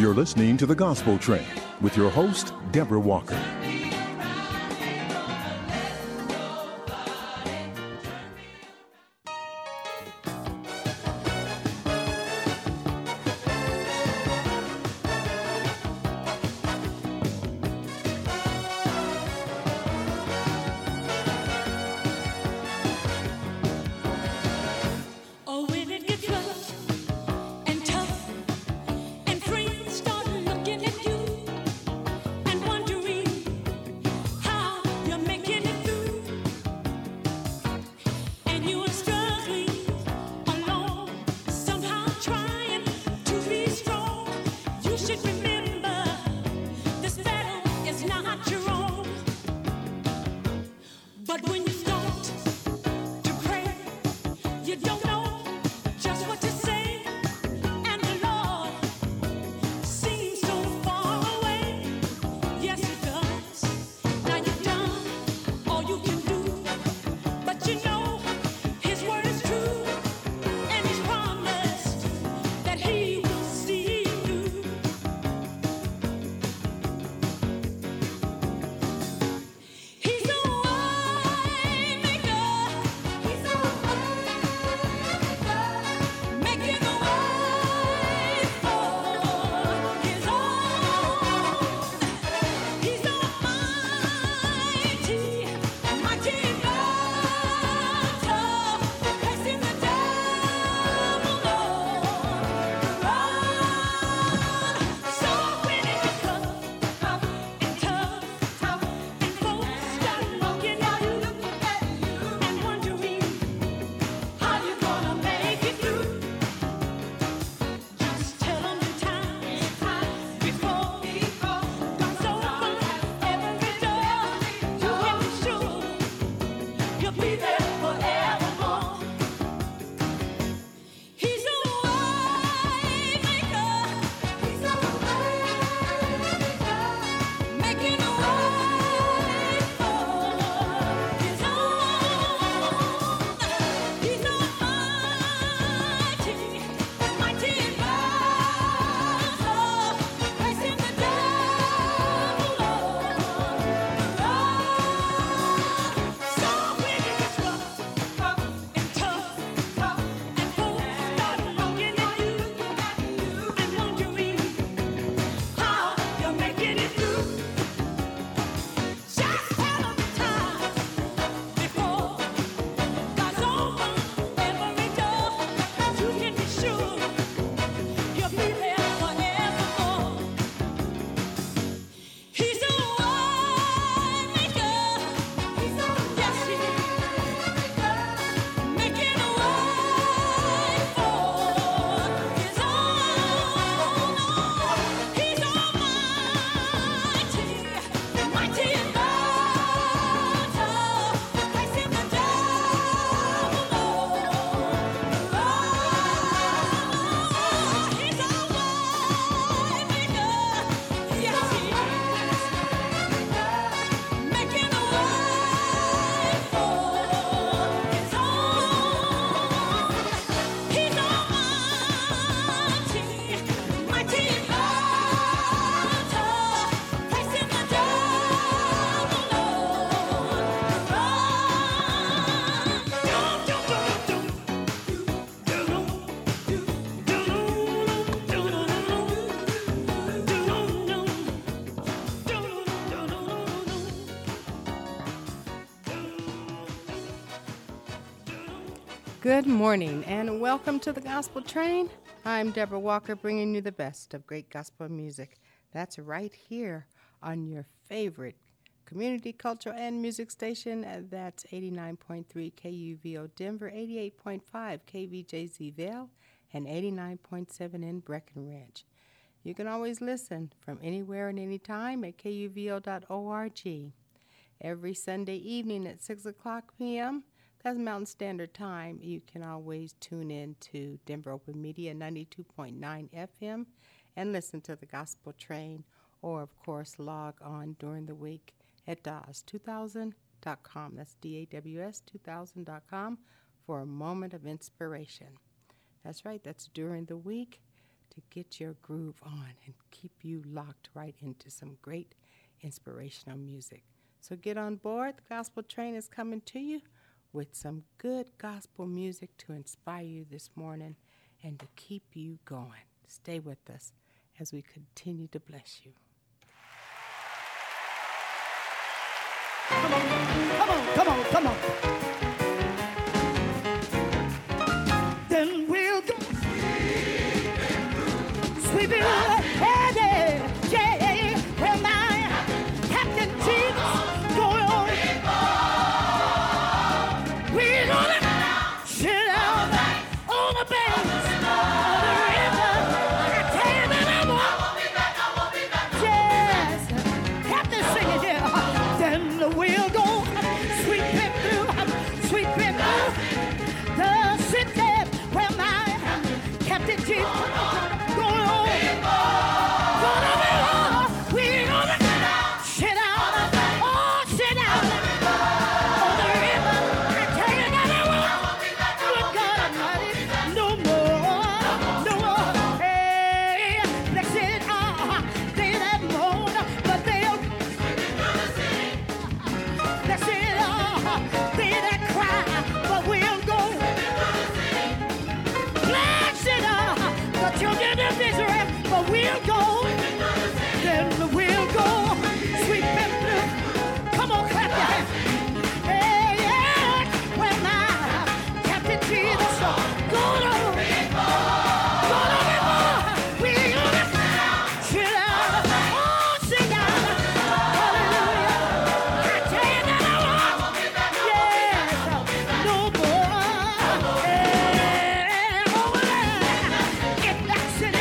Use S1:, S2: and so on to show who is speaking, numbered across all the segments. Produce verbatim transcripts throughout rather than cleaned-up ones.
S1: You're listening to The Gospel Train with your host, Deborah Walker.
S2: Good morning and welcome to the Gospel Train. I'm Deborah Walker, bringing you the best of great gospel music. That's right here on your favorite community, cultural, and music station. That's eighty-nine point three K U V O Denver, eighty-eight point five K V J Z Vale, and eighty-nine point seven in Breckenridge. You can always listen from anywhere and anytime at K U V O dot org. Every Sunday evening at six o'clock p.m., that's Mountain Standard Time, you can always tune in to Denver Open Media ninety-two point nine F M and listen to the Gospel Train, or, of course, log on during the week at D A W S two thousand dot com. That's D A W S two thousand dot com for a moment of inspiration. That's right, that's during the week to get your groove on and keep you locked right into some great inspirational music. So get on board. The Gospel Train is coming to you with some good gospel music to inspire you this morning and to keep you going. Stay with us as we continue to bless you.
S3: Come on, come on, come on, come on. Then we'll go sweeping ahead, yeah, where my Captain Jesus going on. We're gonna sit down on the banks of the river. I tell you that I won't be back, I won't be back. Yes, Captain singing here. Then we'll go sweeping through, sweeping through the city where my Captain Jesus. We'll go, then we'll go, sweeping through. Come on, clap your hands. Hey, yeah, when my Captain Jesus gonna, gonna be more. We're gonna sit down, oh, sit down. Hallelujah. I tell you that I won't, yes, no more. Hey, over there, in that city.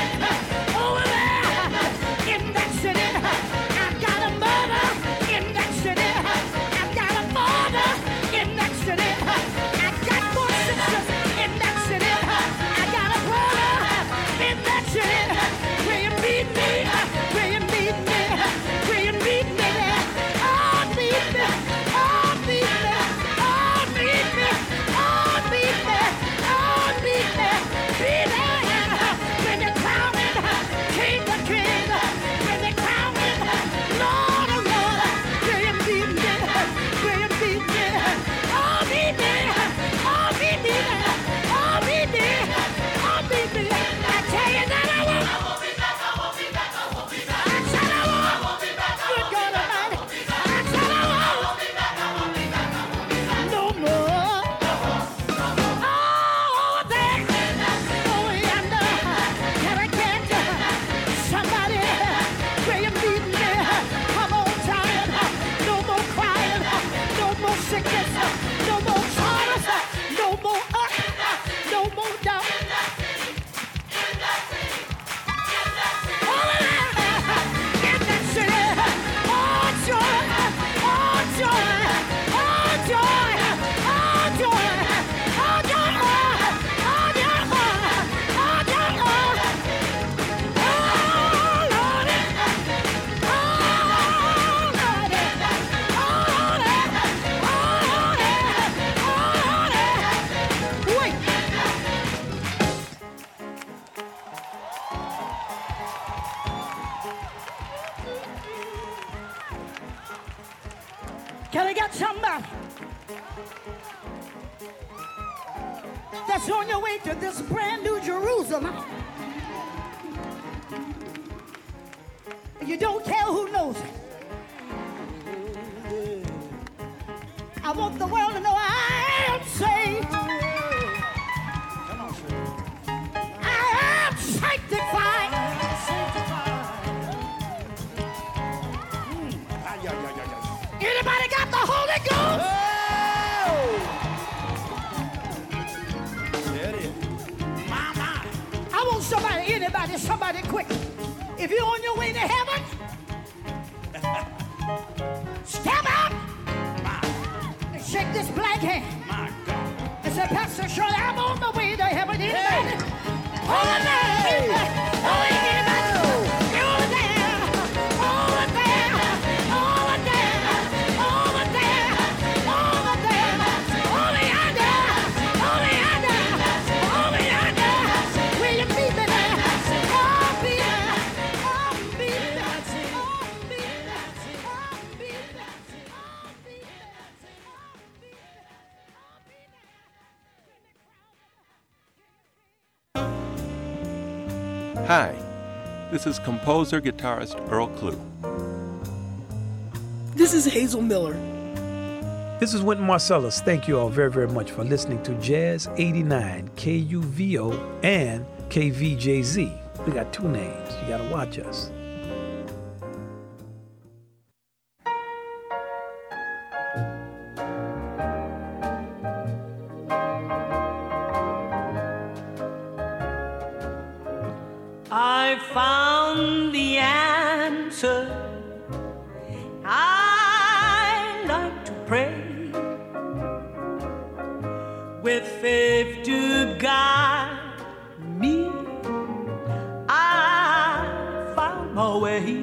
S3: I've got a mother in that city. I've got a father in that city. I've got four sisters in that city. I got a brother in that city. Will you meet me? Will you meet me? Will you meet me there? Oh, meet me. Oh, meet me. Oh, meet me. Oh, meet me. Oh, meet me. Be there when the crowning King the King. When the crowning Lord of Lords. Will you meet me? Will you meet me? Oh, meet me. Oh, meet me. Oh, meet me. Oh, meet me. I tell you that I won't. I won't be back. I won't be back. I won't be back. I said I won't. I won't be back. Good God Almighty. I said I won't. I won't be back. I won't be back. I won't be back. No more. Oh, over there. Oh, yonder. Can I get somebody? Will you meet me? Come on, child. No more crying. No more sickness. No more sorrows. No more us. No more doubt. Over there. In that city. Oh, joy. Oh, joy. Oh, joy. Oh, joy. Oh, joy. Oh, joy. Oh, joy. Oh, Lordy. Oh, Lordy. Oh, Lordy. Oh, Lordy. Oh, Lordy. Wait. Can I get somebody that's on your way to this brand new Jerusalem? You don't care who knows it. I want the world to know I am saved. I am sanctified. Anybody got the Holy Ghost? I want somebody, anybody, somebody quick. If you're on your way to heaven, step out and shake this black hand and say, Pastor Shirley, I'm on my way to heaven. Anybody? Over there. Oh, anybody? Over there. Over there. Over there. Over there. Over there. Over yonder. Over yonder. Over yonder. Will you meet me there? Oh,
S4: Hi, this is composer guitarist Earl Klugh.
S5: This is Hazel Miller.
S6: This is Wynton Marsalis. Thank you all very, very much for listening to Jazz eighty-nine, K U V O and K V J Z. We got two names. You got to watch us.
S3: I found the answer. I like to pray with faith to guide me. I found my way.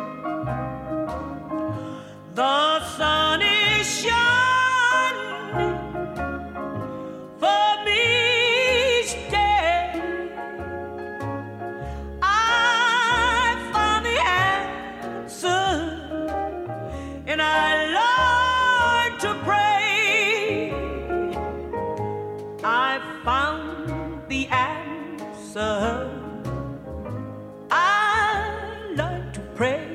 S3: The sun is shining for me each day. I found the answer, and I learned to pray. I found the answer. I learned to pray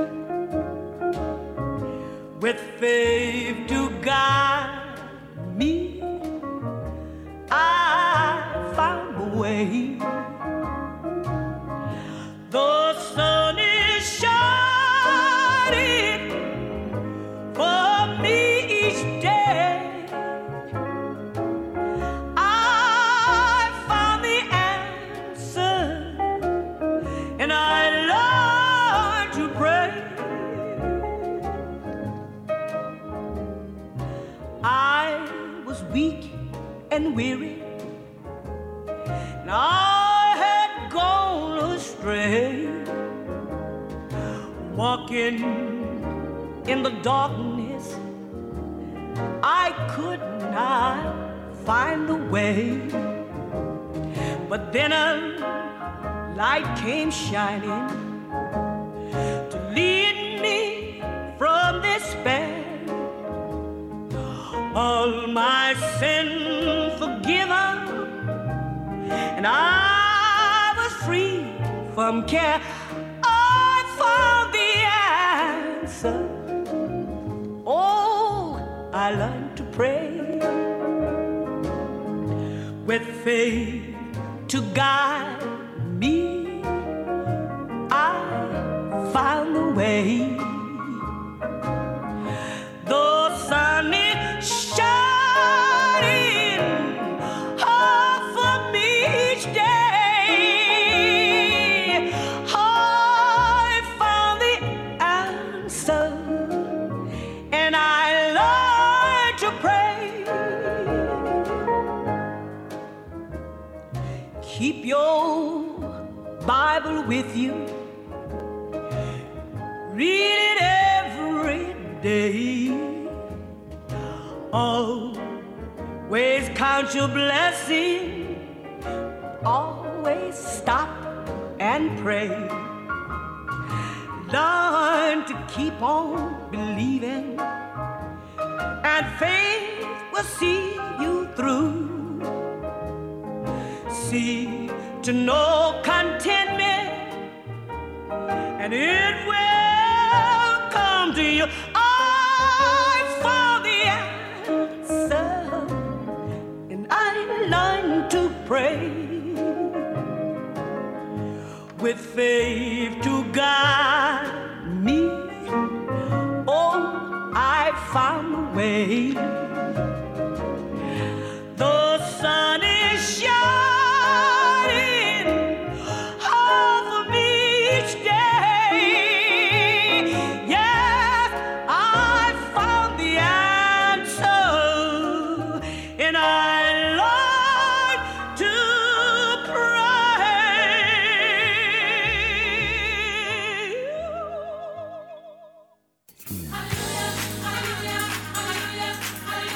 S3: with faith to guide me. I found a way. The sun is shining for me each day. I found the answer, and I learned to pray. I was weak and weary, and I had gone astray, walking in the darkness. I could not find the way, but then a light came shining to lead me from despair. All my sin forgiven, and I was free from care. I found the answer. Oh, I learned to pray with faith to guide me. I found the way. The sun is shining hard for me each day. I found the answer, and I learned to pray. Keep your Bible with you. Read it every day. Always count your blessing. Always stop and pray. Learn to keep on believing, and faith will see you through. See to know contentment, and it will come to you. I found the answer, and I learned to pray with faith to guide me. Oh, I found a way. The sun is shining over me each day. Yes, I found the answer, and I learned to pray.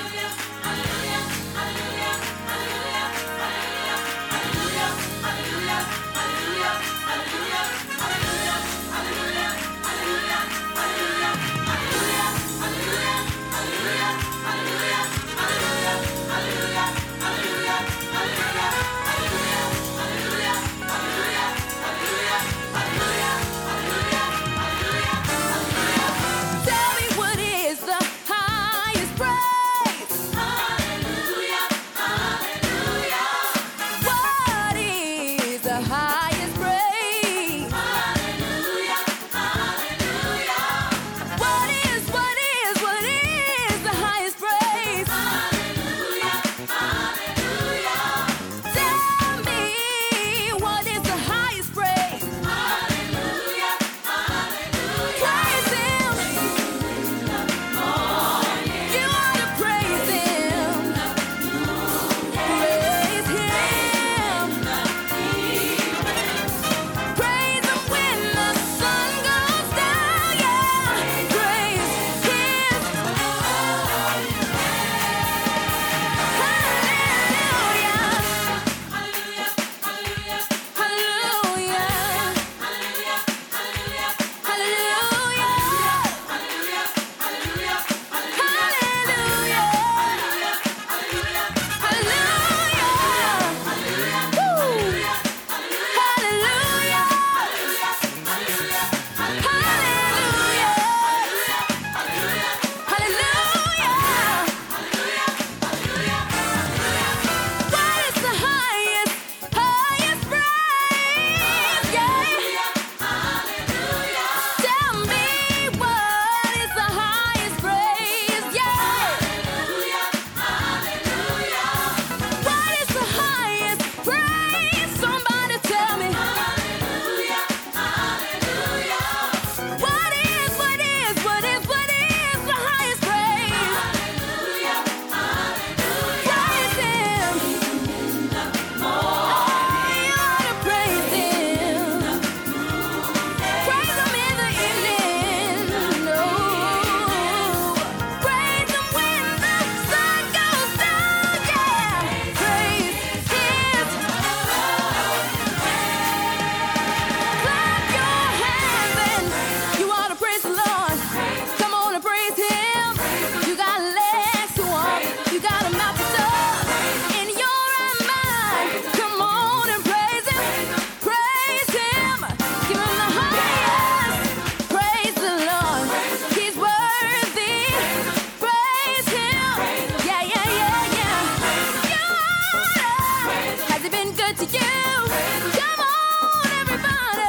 S3: to you. Come on, everybody.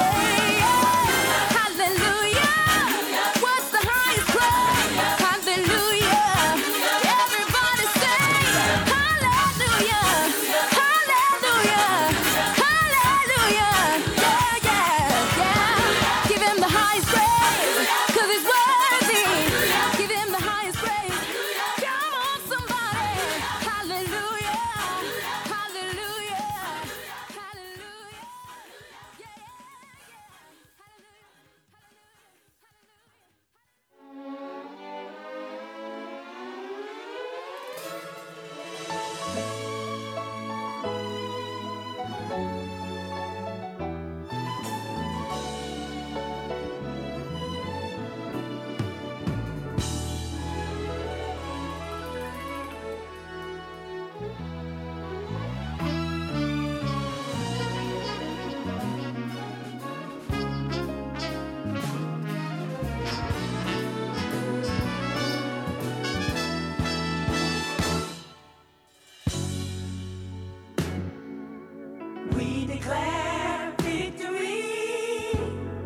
S3: Hallelujah. What's the highest praise? Hallelujah. Everybody sing. Hallelujah. Hallelujah. Hallelujah. Yeah, yeah, yeah. Give him the highest praise, 'cause he's worthy. Give him the highest praise. Come on, somebody. Hallelujah. Hallelujah. Hallelujah. Yeah, yeah,
S5: We declare victory,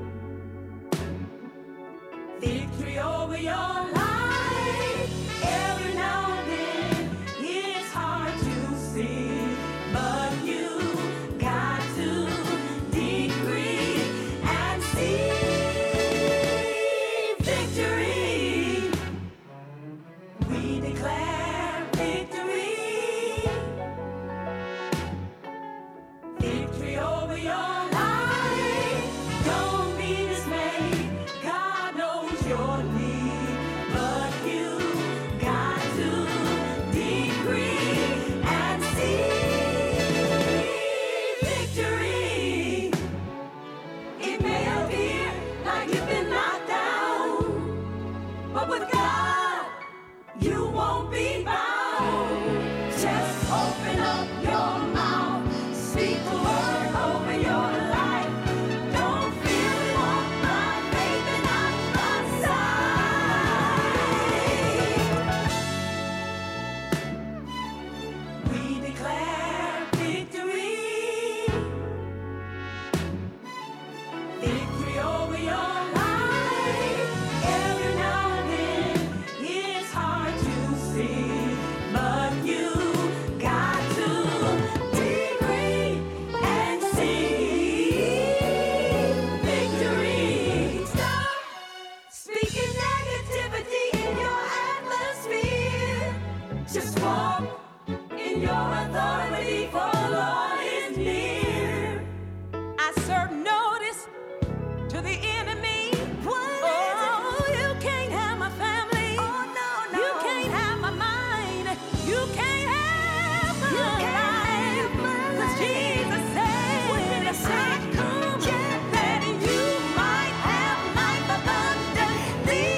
S5: victory over your life. Every now and then it's hard to see, but you got to decree and see victory. We declare victory. Victory over your life. Don't be dismayed. God knows your need, but you got to decree and see victory. It may appear like you've been knocked down, but with God, you won't be bound. Just open up your mouth. Speak the word over your life. Don't fear, walk by faith and not by sight. We declare victory. Victory over your life. Every now and then it's hard to see, but you got to decree and see victory. Stop speaking negativity in your atmosphere. Just walk in your authority, for the Lord is near. I serve notice to the enemy. Oh, you can't have my family. Oh, no, no. You can't have my mind. You can't have my life. 'Cause Jesus said, I come that you might have life abundantly.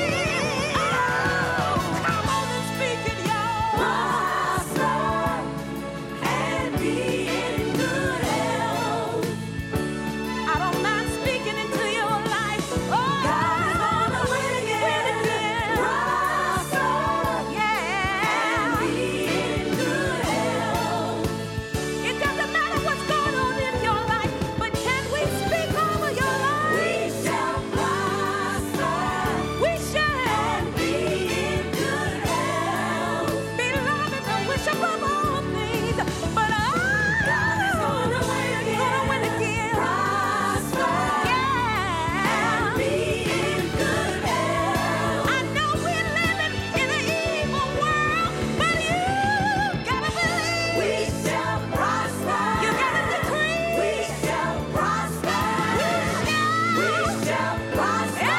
S5: Oh, come on and speak it, y'all. Prosper and be in good health. I don't mind speaking into your life. Oh, God is gonna win again. Prosper, yeah, and be in good health. It doesn't matter what's going on in your life, but can we speak over your life? We shall prosper. We shall be in good health. Beloved, I wish above all things, but I God is gonna win again. Gonna win again. Prosper, yeah, and be in good health. I know we're living in an evil world, but you gotta believe. We shall prosper. You gotta decree. We shall prosper. We shall. We shall prosper.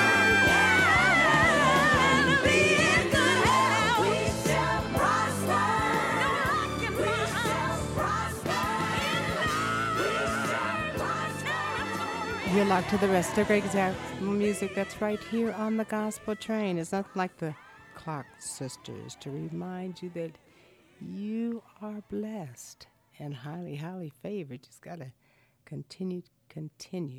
S5: And be in good health. We shall prosper. No lack in my house. Prosper. We shall prosper.
S2: You're locked to the rest of great gospel music that's right here on the Gospel Train. It's nothing like the Clock Sisters to remind you that you are blessed and highly, highly favored. Just got to continue, continue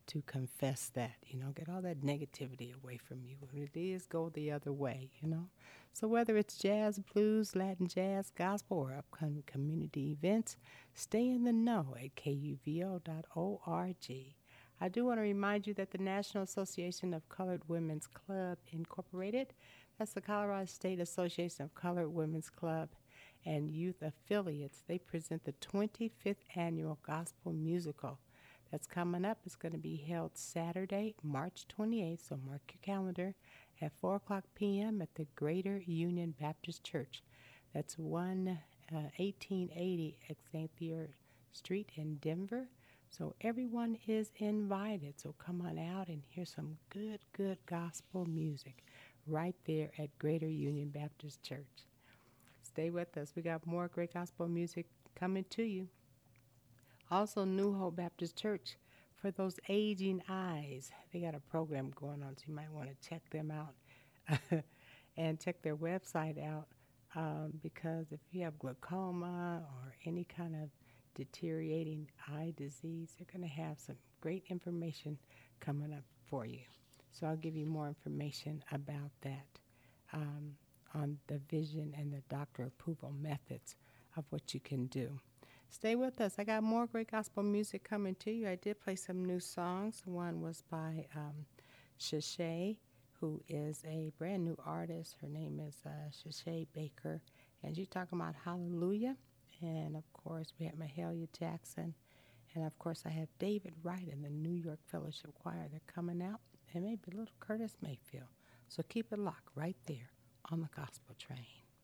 S2: to confess that, you know, get all that negativity away from you. When it is, go the other way, you know. So whether it's jazz, blues, Latin jazz, gospel, or upcoming community events, stay in the know at K U V O dot org. I do want to remind you that the National Association of Colored Women's Club Incorporated, that's the Colorado State Association of Colored Women's Club and Youth Affiliates, they present the twenty-fifth Annual Gospel Musical. That's coming up. It's going to be held Saturday, March twenty-eighth, so mark your calendar, at four o'clock p.m. at the Greater Union Baptist Church. That's one eighteen eighty Xavier Street in Denver. So everyone is invited. So come on out and hear some good, good gospel music right there at Greater Union Baptist Church. Stay with us. We got more great gospel music coming to you. Also, New Hope Baptist Church, for those aging eyes, they got a program going on, so you might want to check them out and check their website out um, because if you have glaucoma or any kind of deteriorating eye disease, they're going to have some great information coming up for you. So I'll give you more information about that um, on the vision and the doctor approval methods of what you can do. Stay with us. I got more great gospel music coming to you. I did play some new songs. One was by um, Shashay, who is a brand new artist. Her name is uh, Shashay Baker, and she's talking about Hallelujah. And, of course, we have Mahalia Jackson. And, of course, I have David Wright and the New York Fellowship Choir. They're coming out, and maybe little Curtis Mayfield. So keep it locked right there on the Gospel Train.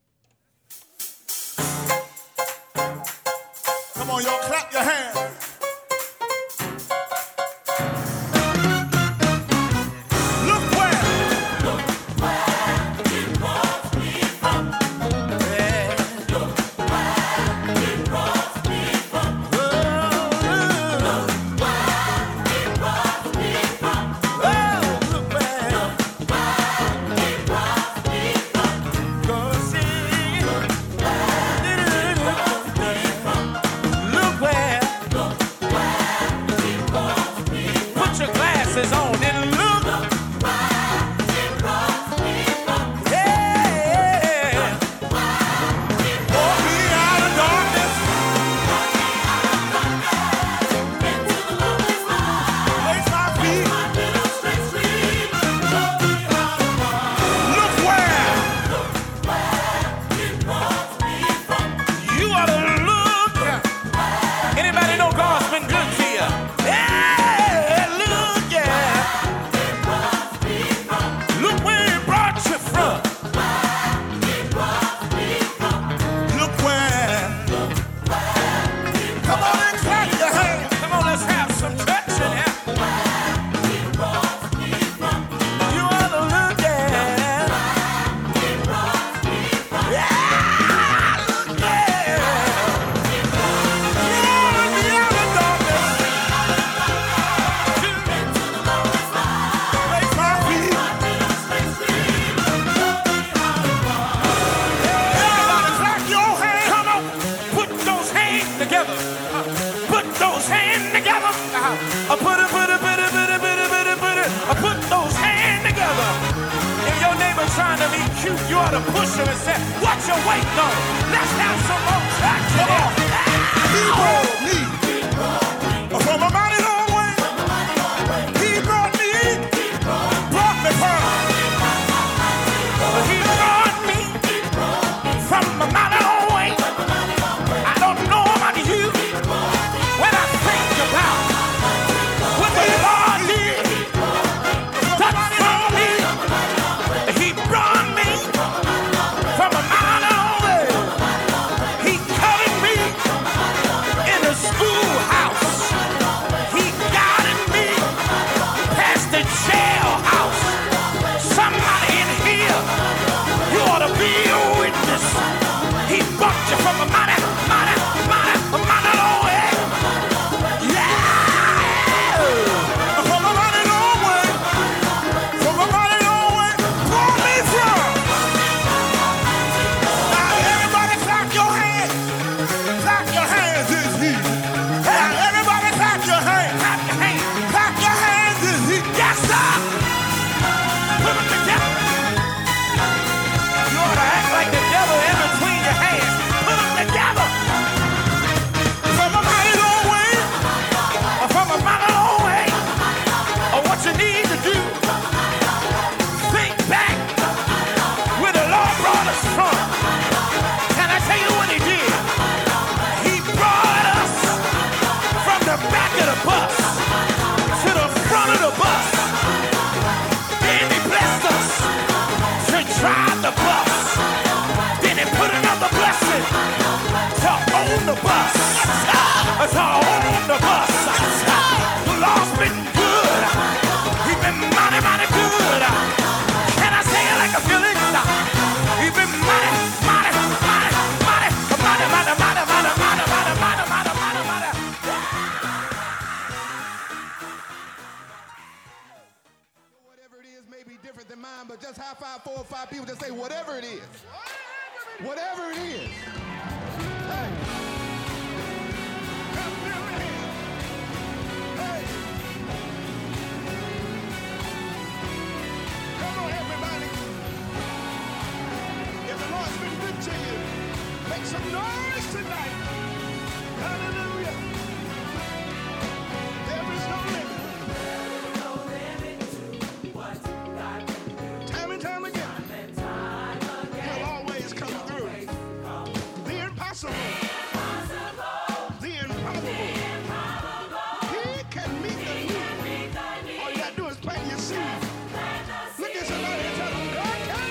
S7: Come on, y'all, clap your hands. Look where, look where it brought me from. Yeah. Look where it brought me from. Oh, look where it brought me from. Oh, look where, look where it brought me from. Go sing. Look where it brought me from. Look where, look where it brought me from. Put your glasses on and look. Look where it brought me from. Yeah. Brought me out of darkness. Into the lovely light. Place my feet. My little straight street. Brought me out of darkness. Look where, look where it brought me from. You ought to look. Anybody know God's been good to you? Yeah, look, yeah. Look where He brought you from. Look where. Come on and clap your hands. Come on, let's have some church in here. You ought to look, yeah. Yeah, look, yeah. Together, uh, put those hands together. Uh, put it, put it, put it, put it, put it, put it, put it. Uh, put those hands together. If your neighbor trying to be cute, you ought to push him and say, "What you waiting on? Let's have some more tracks." Come on. He brought me from a mighty long way. He brought me, brought me from. He brought me from a mighty long way. I don't know about you. When I think about what the Lord did, done for me, He brought me from a mighty long way. He covered me bus. It's all on the bus. The Lord's been good. He's been mighty, mighty good. Can I say it like I feel it? He's been mighty, mighty, mighty, mighty, mighty, mighty, mighty, mighty, mighty, mighty, mighty, mighty, mighty, mighty.
S8: Whatever it is may be different than mine, but just high five four or five people. Just say whatever it is. Whatever it is. Hey. Hey. Come on, everybody. If the Lord's been good to you, make some noise tonight. Hallelujah. There is no limit. Time and time again. He'll always come through. The impossible. The improbable. He can meet the need. All you gotta do is plant your seed. Look at somebody and tell them, God can.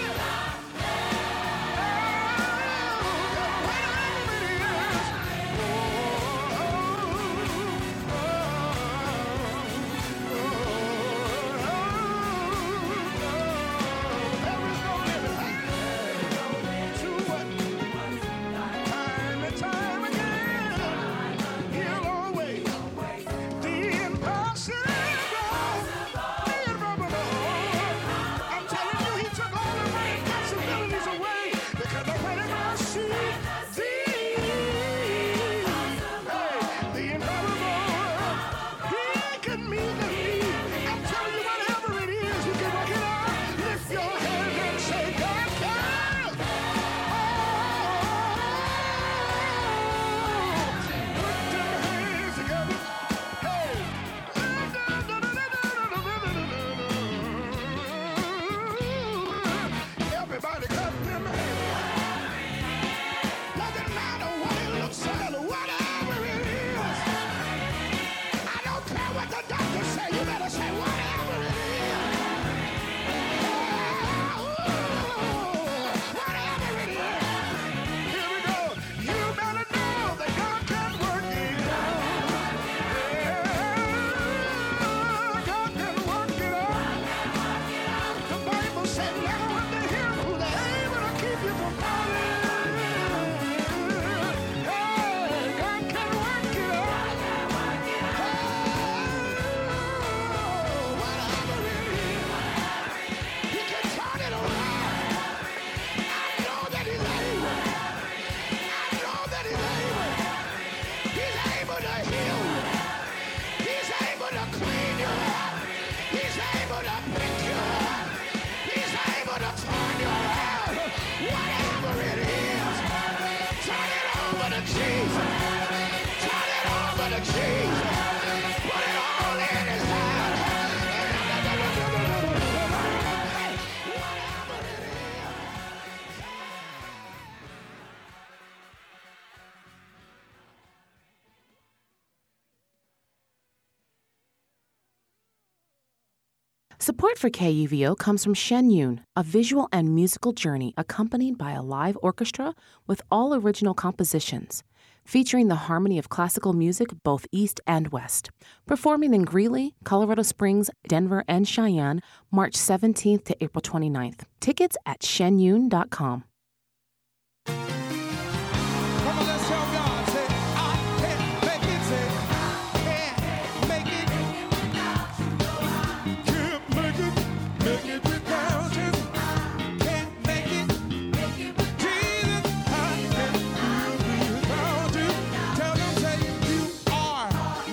S8: Everybody clap them hands. Doesn't matter what it looks like or whatever it is. I don't care what the doctor say. You better say whatever it is. Oh, whatever it is. Here we go. You better know that God can work it out. Yeah, God can work it out. The Bible said now unto him who's able to keep you from falling. Hey, God can work it out. Oh, whatever it is, he can turn it around. I know that he's able. I know that he's able. He's able to heal you. He's able to clean you up. He's able to pick you up. He's able to turn you around. Whatever it is, turn it over to Jesus. Turn it over to Jesus. Put it all in his hand. Whatever it is.
S9: Support for K U V O comes from Shen Yun, a visual and musical journey accompanied by a live orchestra with all original compositions, featuring the harmony of classical music both east and west. Performing in Greeley, Colorado Springs, Denver, and Cheyenne, March seventeenth to April twenty-ninth. Tickets at shen yun dot com.
S7: Come on, let's tell God. Say, I can make it. Say, can make it. Can't make it. Make it without you. Can't make it. Jesus, I can't do it without you. Tell them, say, you are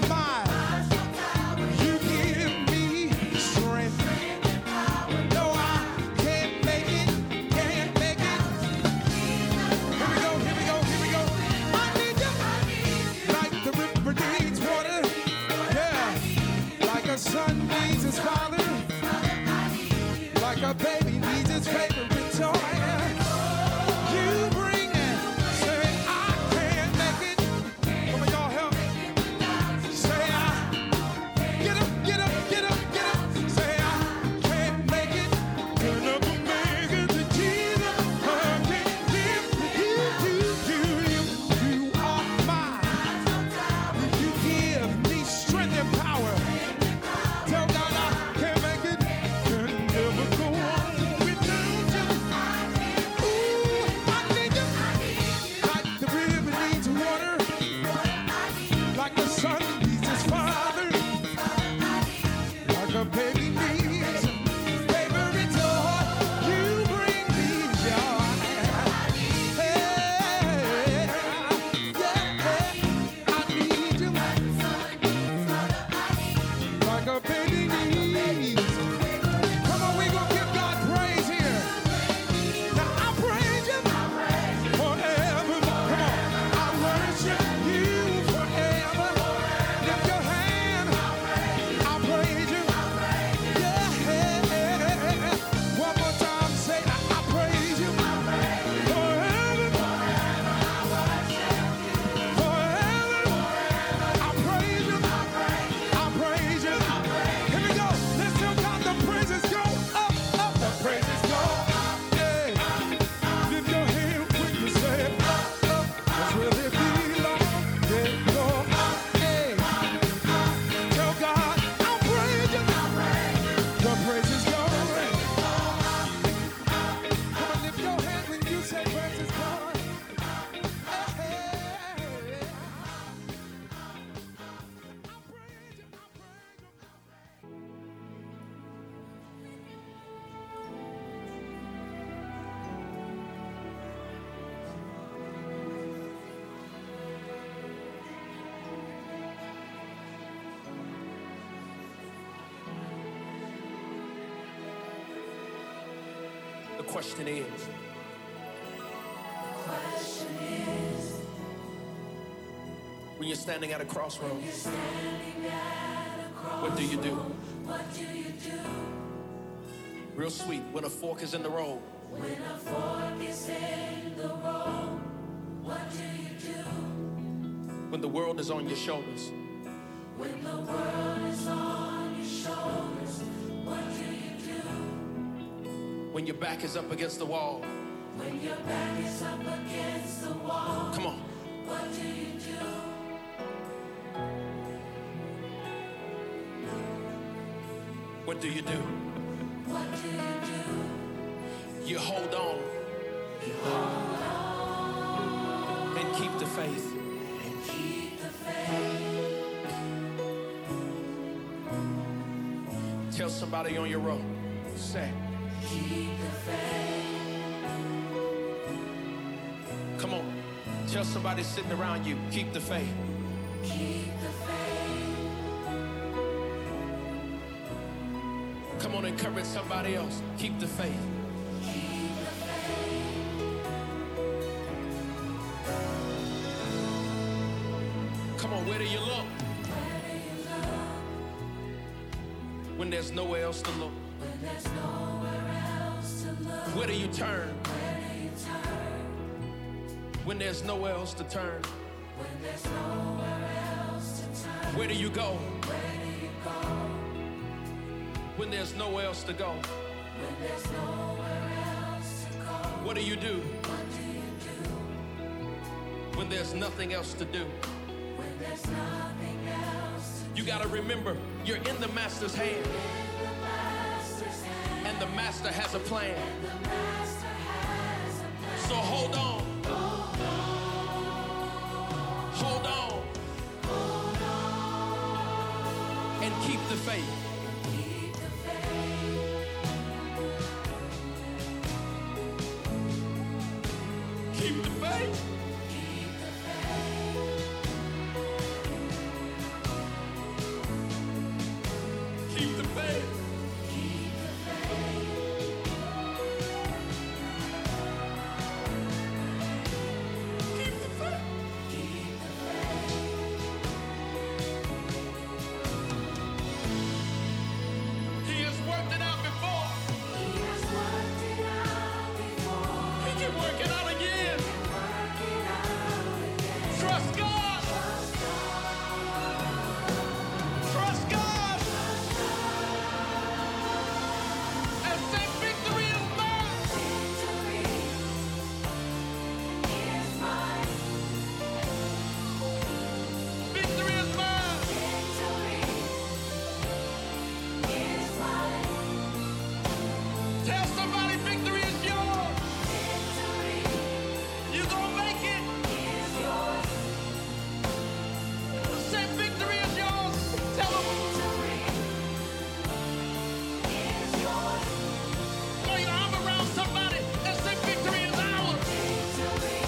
S7: mine. You give me strength. No, I can't make it. Can't make it.
S10: question is,
S5: Question is,
S10: when you're standing at a crossroad,
S5: you're standing at a crossroad,
S10: what do you do?
S5: what do you do?
S10: Real sweet, when a fork is in the road,
S5: When a fork is in the road, what do you do?
S10: when the world is on your shoulders,
S5: When the world is on your shoulders, what do you do?
S10: when your back is up against the wall.
S5: When your back is up against the wall,
S10: Come on.
S5: what do you do?
S10: What do you do?
S5: What do you do?
S10: You hold on
S5: You hold on
S10: and keep the faith.
S5: and keep the faith.
S10: Tell somebody on your road, say,
S5: Keep the faith.
S10: come on. Tell somebody sitting around you, keep the faith.
S5: Keep the faith.
S10: Come on, encourage somebody else, keep the faith.
S5: Keep the faith.
S10: Come on, where do you look
S5: Where do you look
S10: when there's nowhere else to look?
S5: when there's nowhere else to look?
S10: Where do you turn
S5: Where do you turn
S10: when there's nowhere else to turn?
S5: when there's nowhere else to turn?
S10: Where do you go
S5: Where do you go
S10: when there's nowhere else to go?
S5: when there's nowhere else to go?
S10: What do you do
S5: What do you do
S10: when there's nothing else to do?
S5: when there's nothing else to
S10: You gotta remember, you're in the master's hand,
S5: do? In the master's hand,
S10: and the master has a plan.
S5: the master has a plan.
S10: So hold on,
S5: Hold on,
S10: hold on,
S5: hold on,
S10: and keep the faith.
S5: keep the faith.
S10: Keep the faith.
S5: Keep the faith.
S10: Keep the faith.
S5: Keep the faith.
S10: Keep the faith.
S5: Keep the faith.
S10: He has worked it out before.
S5: He has worked it out before.
S10: He can work it out again.
S5: Work it out again.
S10: Trust God.
S5: Trust God.
S10: Trust God.
S5: Trust God.
S10: And say victory is mine.
S5: Victory is mine.
S10: Victory is mine.
S5: Victory is mine.
S10: Tell somebody victory is yours.
S5: Victory
S10: You gonna make it.
S5: is yours.
S10: Say victory is yours. Tell them.
S5: Victory is yours.
S10: Throw your arm around somebody and say victory is ours.
S5: Victory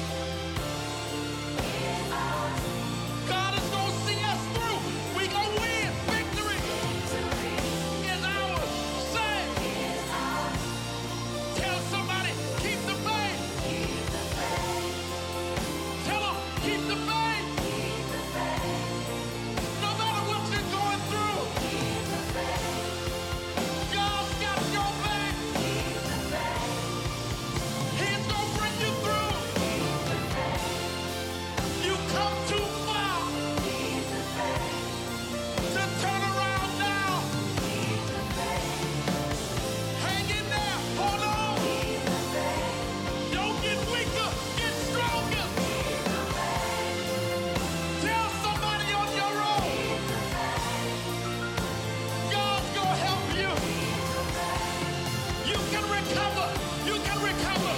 S5: is ours.
S10: God is gonna see us through. We gonna win. Victory
S5: Victory
S10: is ours. Say it.
S5: is ours.
S10: Tell somebody keep the faith.
S5: Keep the faith.
S10: Tell them keep the faith.
S5: Keep the faith.
S10: No matter what you're going through,
S5: Keep the faith.
S10: God's got your back.
S5: Keep the faith.
S10: He's gonna bring you through.
S5: Keep the faith.
S10: You come too far
S5: Keep the faith.
S10: to turn around now.
S5: Keep the faith.
S10: Hang in there. Hold on.
S5: Keep the faith.
S10: Don't get weaker. Get stronger.
S5: Keep the faith.
S10: Tell somebody on your own.
S5: Keep the faith.
S10: God's gonna help you.
S5: Keep the faith.
S10: You can recover. You can recover.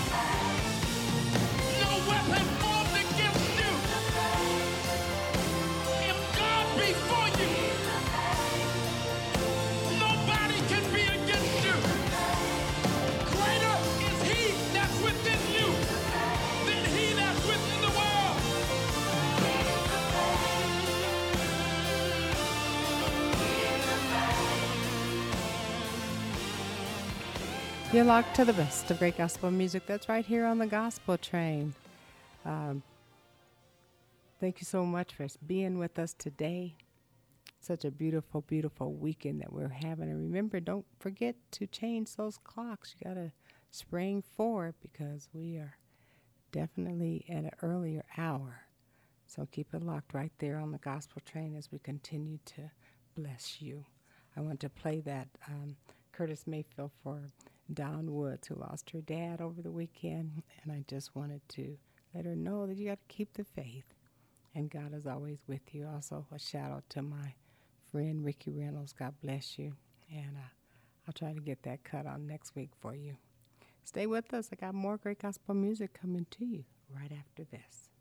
S10: No weapon formed against you. If God be for you, nobody can be against you. Greater is He that's within you than he that's within the world.
S2: You're locked to the best of great gospel music. That's right here on the Gospel Train. Um, thank you so much for being with us today. Such a beautiful, beautiful weekend that we're having. And remember, don't forget to change those clocks. You got to spring forward because we are definitely at an earlier hour. So keep it locked right there on the Gospel Train as we continue to bless you. I want to play that um, Curtis Mayfield for Dawn Woods, who lost her dad over the weekend, and I just wanted to let her know that you got to keep the faith, and God is always with you. Also, a shout out to my friend Ricky Reynolds. God bless you, and uh, I'll try to get that cut on next week for you. Stay with us. I got more great gospel music coming to you right after this.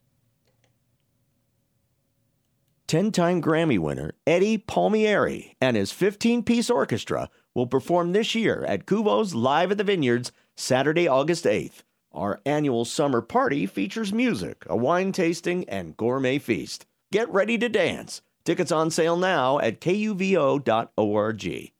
S11: ten-time Grammy winner Eddie Palmieri and his fifteen-piece orchestra will perform this year at Kuvo's Live at the Vineyards Saturday, August eighth. Our annual summer party features music, a wine tasting, and gourmet feast. Get ready to dance. Tickets on sale now at K U V O dot org.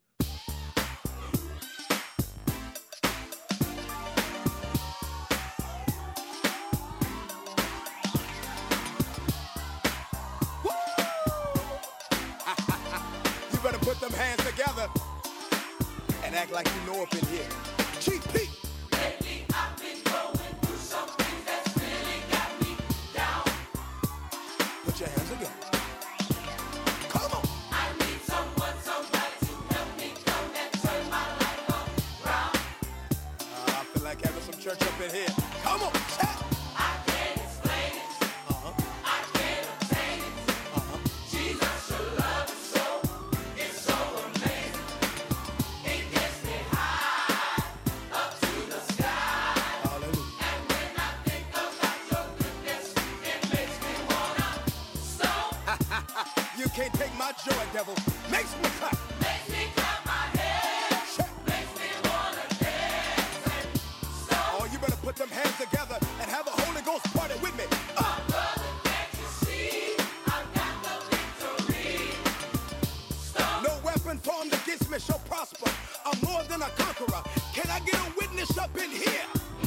S8: You better put them hands together and act like you know up in here. G P.
S5: Lately I've been going through something that's really got me down.
S8: Put your hands together. Come on.
S5: I need someone, somebody to help me come and turn my life around.
S8: Uh, I feel like having some church up in here. Come on, chat.
S5: I can't explain it.
S8: Uh-huh.
S5: I can't obtain it.
S8: Uh-huh.
S5: Jesus, your love is so, it's so amazing. It gets me high up to the sky.
S8: Hallelujah.
S5: And when I think about your goodness, it makes me wanna stop.
S8: You can't take my joy, devil. Makes me clap.
S5: Makes me clap my hands.
S8: Check.
S5: Makes me wanna dance and stop.
S8: Oh, you better put them hands together and have a Holy Ghost party with me. Uh,
S5: My brother, can't you see? I've got the victory. Stop.
S8: no weapon formed against me shall prosper. I'm more than a conqueror. Can I get a witness up in here?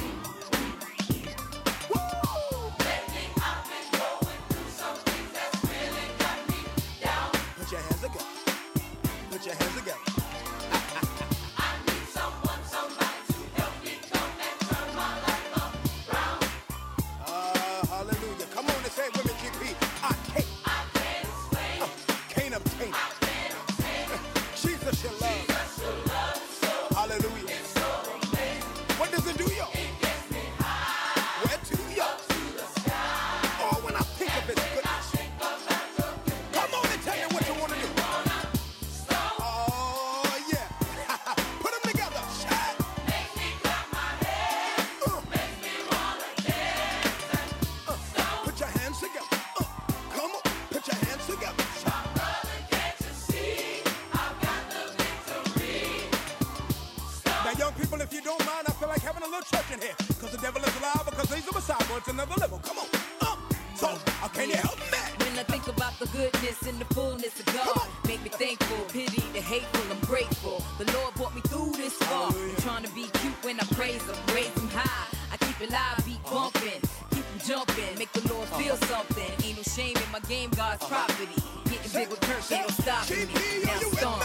S8: Woo!
S5: Lately I've been going through something that's really got me down.
S8: Put your hands together. Put your hands together.
S5: I need someone, somebody to help me come and turn my life around.
S8: Uh, hallelujah. Come on and say it with me, G P. I can't,
S5: I can't explain
S8: uh,
S5: it.
S8: can't obtain
S5: I
S8: it.
S5: can't obtain it.
S8: Jesus, your love.
S5: Jesus, your love is so,
S8: Hallelujah.
S5: it's so amazing.
S8: What does it do, yo?
S5: It gets me high
S8: Where to, yo?
S5: to the sky.
S8: Oh, when I think of his goodness.
S5: Think about your goodness.
S8: Come on and tell me what you want to do.
S5: Wanna stop.
S8: Oh, yeah. Put them together. Shout.
S5: Makes me clap my hands.
S8: Uh,
S5: Makes me wanna dance and
S8: uh,
S5: stop.
S8: put your hands together. Uh, come on. Put your hands together. Shout.
S5: Brother, can't you see? I've got the victory. Stop.
S8: Now, young people, if you don't mind, I feel like having a little church in here. Because the devil is alive, because he's a Messiah. It's another level. Come on. Uh, so, uh, can you help me?
S12: When I think about the goodness and the fullness of God, make me thankful, pity the hateful, I'm grateful. The Lord brought me through this far. I'm trying to be cute when I praise Him, raise Him high. I keep it live, beat bumping, keep Him jumping, make the Lord feel something. Ain't no shame in my game, God's property. Getting big with Kirk, ain't no stopping me.
S8: G P,
S12: Now
S8: are you with
S12: stomp.
S8: me?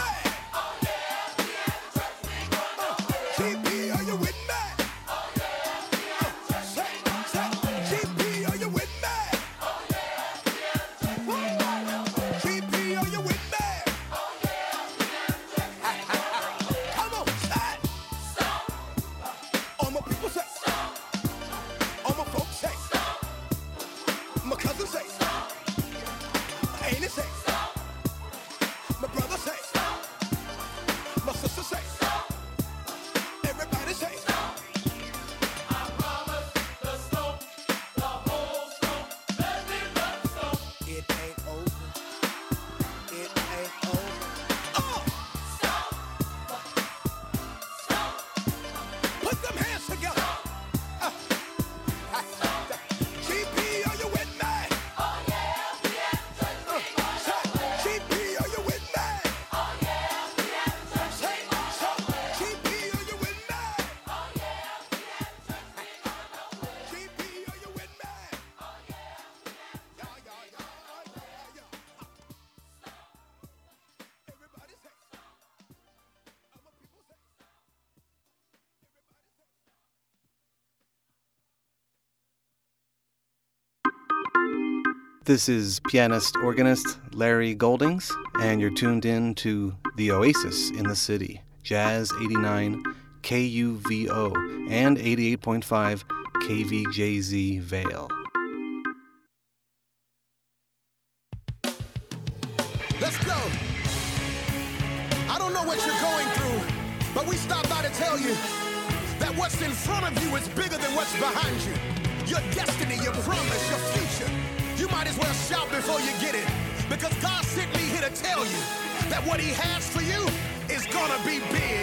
S8: G P, are you with me? Say, say, G P, are you with me? G P, are you with me? Come on, say. All my people say. All my folks say. My cousin say. My auntie say. My brother say.
S13: This is pianist organist Larry Goldings, and you're tuned in to The Oasis in the City, Jazz eighty-nine K U V O and eighty-eight point five K V J Z Vale.
S8: Let's go. I don't know what you're going through, but we stopped by to tell you that what's in front of you is bigger than what's behind you. Your destiny, your promise, your future. You might as well shout before you get it, because God sent me here to tell you that what he has for you is gonna be big.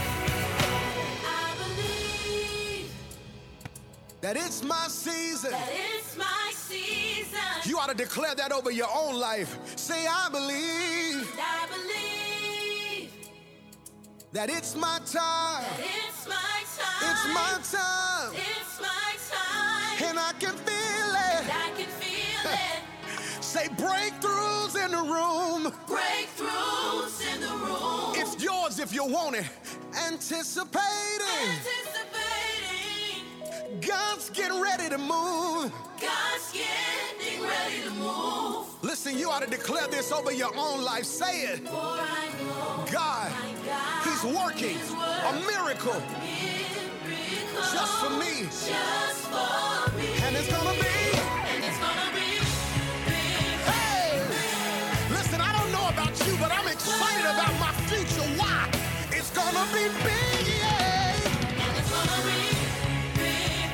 S5: I believe
S8: That it's my season.
S5: that it's my season.
S8: You ought to declare that over your own life. Say, I believe
S5: I believe
S8: that it's my time.
S5: that it's my time.
S8: It's my time.
S5: It's my time.
S8: And I can feel
S5: And
S8: it.
S5: I can feel it.
S8: Say breakthroughs in the room.
S5: Breakthroughs in the room.
S8: It's yours if you want it. Anticipating.
S5: Anticipating.
S8: God's getting ready to move.
S5: God's getting ready to move.
S8: Listen, you ought to declare this over your own life. Say it.
S5: For I know
S8: God,
S5: my God
S8: he's working
S5: is
S8: a miracle
S5: miracle
S8: just for me.
S5: Just for me.
S8: And it's gonna be.
S5: And it's gonna be big.
S8: Hey! Listen, I don't know about you, but I'm excited about my future. Why? It's gonna be big, yeah!
S5: And it's gonna be big.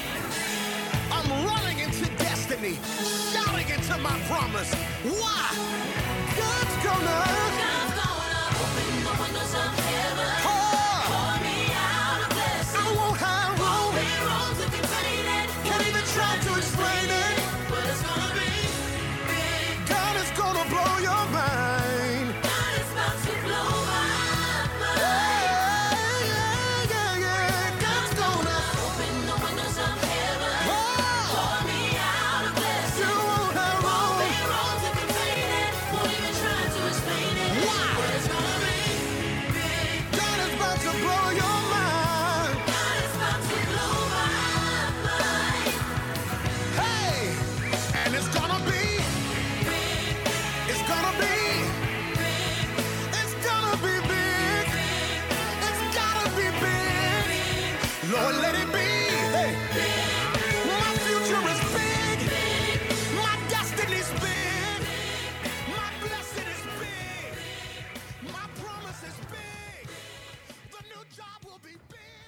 S8: I'm running into destiny, shouting into my promise. Why? God's gonna.
S5: God's gonna open the windows of heaven.
S8: Oh,
S5: Pour me out a blessing.
S8: I won't have room.
S5: Be wrong to contain it.
S8: Can't even try to explain it.
S5: But it's gonna be big.
S8: God is gonna blow your mind.
S5: God is about to blow my mind.
S8: Yeah, yeah, yeah, yeah. God's gonna.
S5: Open the windows of heaven.
S8: Oh,
S5: Pour me out a blessing.
S8: you won't have
S5: Won't be
S8: room.
S5: wrong to contain it. Won't even try to explain it.
S8: Why?
S5: But it's gonna be big.
S8: God is about to blow your mind.
S5: God is about to blow my mind.
S8: Hey, and it's gonna be.
S5: Big,
S8: It's gonna be.
S5: big,
S8: It's gonna be big. It's gotta be big. Lord, let it be. Hey, my future is big. My destiny's big. My blessing is big. My promise is big. The new job will be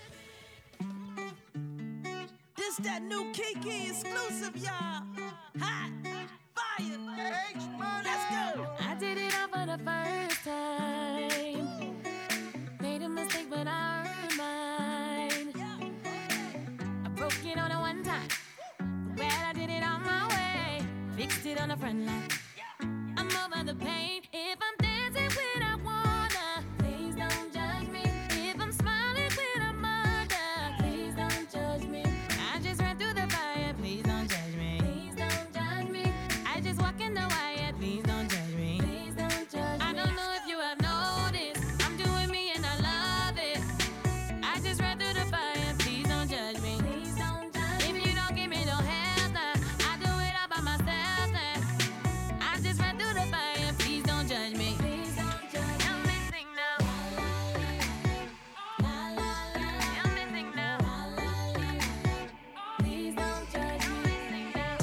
S8: big.
S3: This that new Kiki exclusive, y'all. Hot, fire, let's go.
S14: I did it all for the first time. Made a mistake, but I earned mine. I broke it on a one time. Well, I did it on my way. Fixed it on the front line. I'm over the pain. If I'm dancing when I wanna, please don't judge me. If I'm smiling when I'm under, please don't judge me. I just ran through the fire. Please don't judge me. Please don't judge me. I just walk in the wire. Please don't judge me. Please don't judge me. I don't know if you have noticed. I'm doing me and I love it. I just ran through the fire. Please don't judge me. Please don't judge me. If you don't give me no help, now I do it all by myself. Now I just ran through the fire. Please don't judge me. Please don't judge me. Help me sing now. Help me sing now. Please don't judge me. Sing now.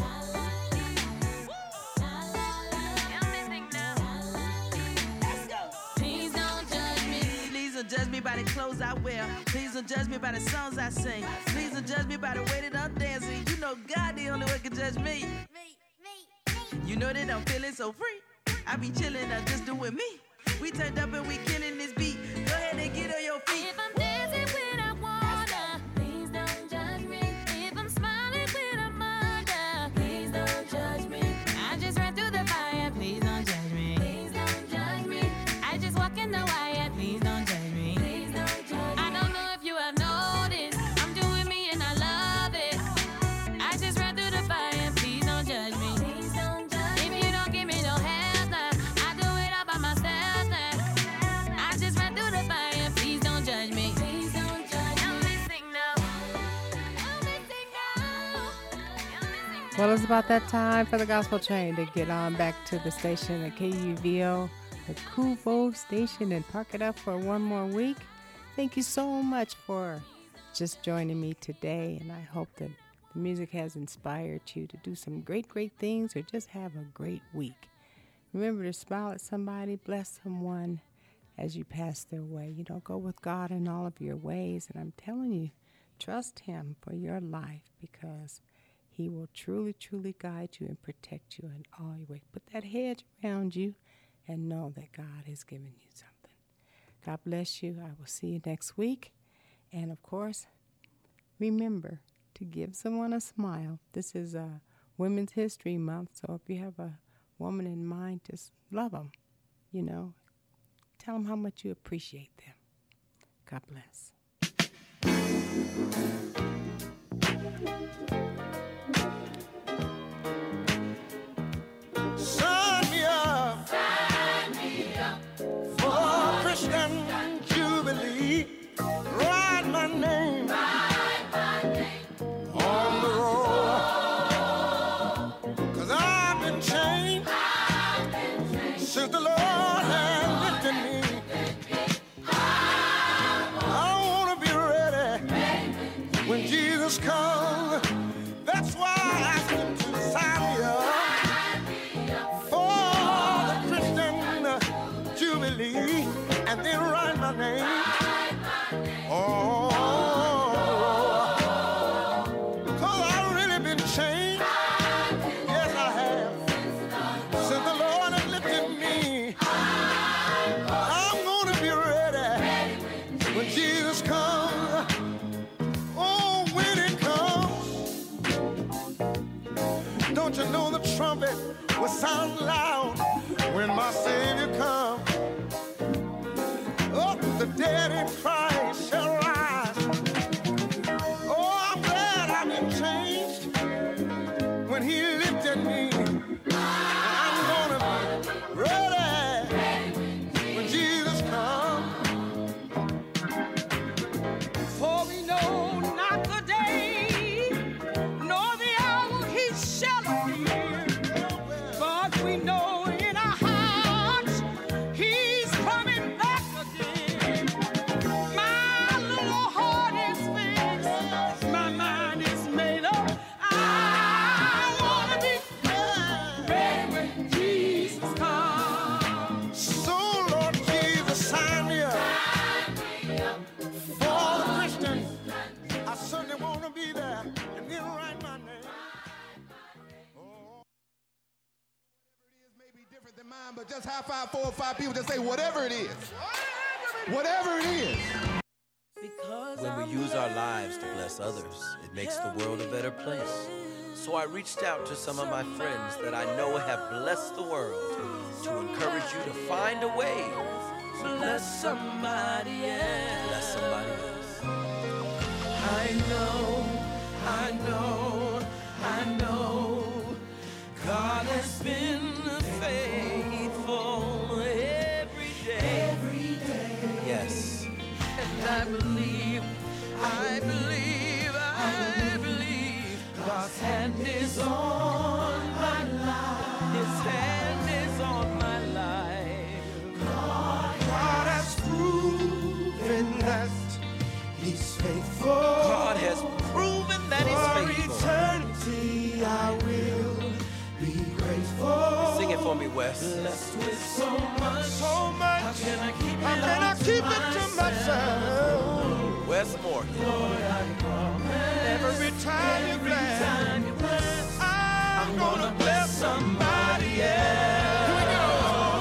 S14: Help me sing now.
S3: Let's go.
S14: Please don't judge me.
S3: Please don't judge me by the clothes I wear. Please don't judge me by the songs I sing. Please don't judge me by the way that I'm dancing. You know God the only one can judge me. You know that I'm feeling so free. I be chilling, I'm just doing me. We turned up and we killing this beat. Go ahead and get on your feet.
S14: If I'm dancing when I wanna, please don't judge me. If I'm smiling when I'm under, please don't judge me. I just ran through the fire, please don't judge me. Please don't judge me. I just walk in the wire, please don't judge me. Please don't judge me. I don't know if you have noticed, I'm doing me and I love it. I just ran through the fire, please don't judge me. Please don't judge me. If you don't give me no help, now I do it all by myself. Now I just ran through the fire, please don't judge me.
S2: Well, it's about that time for the Gospel Train to get on back to the station at K U V O, the Kuvo station, and park it up for one more week. Thank you so much for just joining me today, and I hope that the music has inspired you to do some great, great things or just have a great week. Remember to smile at somebody, bless someone as you pass their way. You know, go with God in all of your ways, and I'm telling you, trust Him for your life because He will truly, truly guide you and protect you in all your ways. Put that hedge around you and know that God has given you something. God bless you. I will see you next week. And, of course, remember to give someone a smile. This is a Women's History Month, so if you have a woman in mind, just love them, you know. Tell them how much you appreciate them. God bless.
S8: Sign me up, Sign me up for Christian Jubilee. Write my name, Write my name on the roll. Cause I've been changed, I've been changed since the Lord has lifted me. I wanna be ready when Jesus comes. That's why I asked Him to sign me up for the Christian Jubilee, and then write my name. Oh, cause I've really been changed. Yes, I have. Since the Lord has lifted me, I'm gonna be ready when Jesus comes. Oh, when it comes, don't you know the trumpet will sound loud when my Savior comes? Oh, the dead in Christ shall rise. Oh, I'm glad I've been changed when He lifted me. I'm gonna be ready when Jesus comes.
S3: For we know not the day, nor the hour He shall appear, but we know in our hearts He's coming back again. My little heart is fixed, my mind is made up. I wanna be ready when Jesus comes.
S8: So, Lord Jesus, sign me up for the Christian. I certainly want to be there and then write my name.
S15: Different than mine, but just high five four or five people, just say whatever it is. Whatever it is.
S16: When we use our lives to bless others, it makes the world a better place. So I reached out to some of my friends that I know have blessed the world to encourage you to find a way to bless somebody else. Bless somebody else. I know, I know, I know God has been faithful every day. Every day. Yes. And I believe, I believe, I believe God's hand is on my life. His hand is on my life. God, God has proven that He's faithful. God has proven that He's faithful. For eternity I will be grateful. Sing it for me, Wes. Blessed with so much, so much. How can I keep it, How can I keep it to myself? Wes Morgan. Lord, I promise. Every time you bless, I'm gonna bless somebody else. Here we go.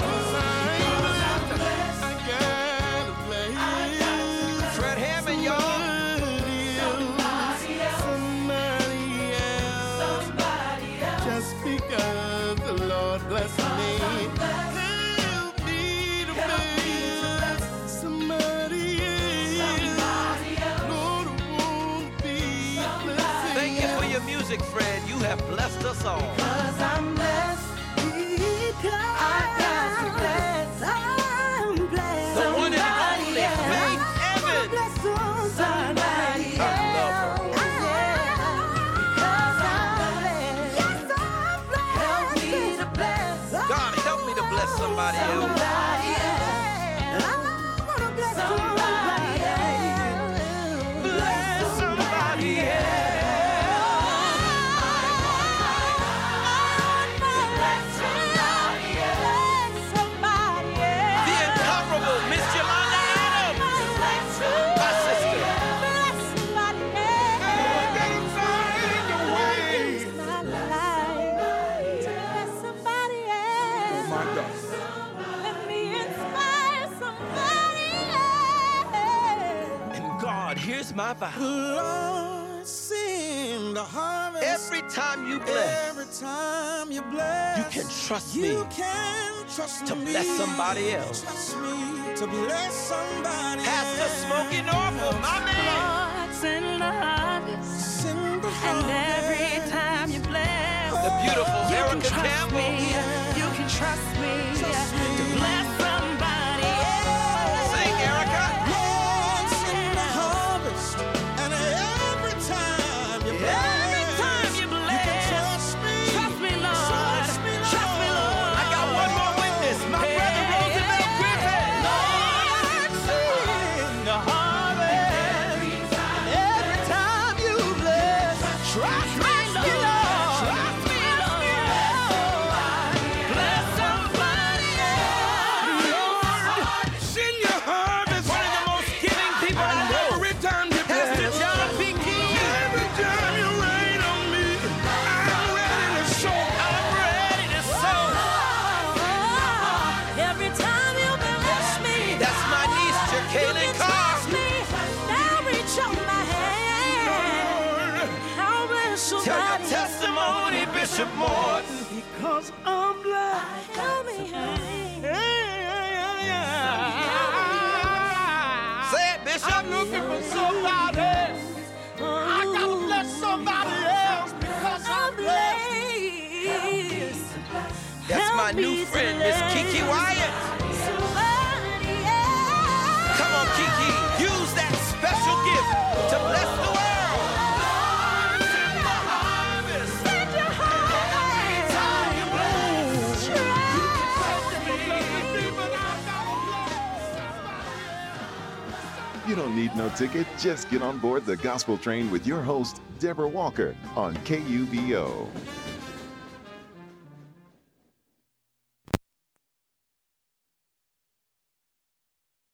S16: Fred Hammond, y'all. Somebody else. Somebody else. Somebody else. Just because the Lord bless me. Help me to bless somebody else. Lord, I wanna be blessed. Thank you for your music, Fred. You have blessed us all. Because I'm blessed. I got to bless. I'm blessed. The one and only Faith Evans. Somebody else. I love her. Because I'm blessed. somebody else. Bless somebody else. The incomparable Miss Yolanda Adams, my sister.
S15: Oh my God.
S16: And God, here's my vow.
S7: Lord, sing the harvest.
S16: Every time you bless,
S7: Every time you bless,
S16: you can trust me
S7: you can trust
S16: to
S7: me
S16: bless somebody else.
S7: Trust me to bless somebody
S16: Pastor Smokey Norfolk, my man.
S14: Lord, send the harvest.
S7: Send the
S14: And every time you bless,
S16: The beautiful
S14: you can
S16: Erica
S14: trust
S16: Campbell.
S14: me. You can trust me to bless somebody else.
S16: Sing, Erica.
S7: Lord, send the harvest. And every time you bless,
S14: Every time you bless,
S7: can trust me.
S14: trust me, Lord.
S7: Trust me, Lord.
S14: Trust me, Lord.
S16: I got one more witness, my brother Roosevelt Griffin.
S7: Lord, send the harvest. Every time you bless, trust me, Lord.
S14: Trust me, Lord. Bless somebody else.
S16: Send your harvest. One of the most giving people I know.
S15: Every time you
S16: Pastor
S15: bless,
S16: John P. Key.
S15: every time you rain on me, I'm ready to sow.
S16: I'm ready to sow.
S14: Every time you bless me,
S16: That's my niece, Jacqueline Carr.
S14: trust me. Now reach on my hand. I'll bless
S16: Tell your
S14: somebody.
S16: testimony, Bishop Morton.
S7: Because I'm blessed.
S14: Help me, hey.
S16: Say it, Bishop.
S15: I'm looking for somebody. I gotta bless somebody else because I'm blessed.
S16: That's my new friend, Miss Kiki Wyatt. Come on, Kiki. Use that special gift to bless the world.
S1: You don't need no ticket. Just get on board the gospel train with your host, Deborah Walker, on K U V O.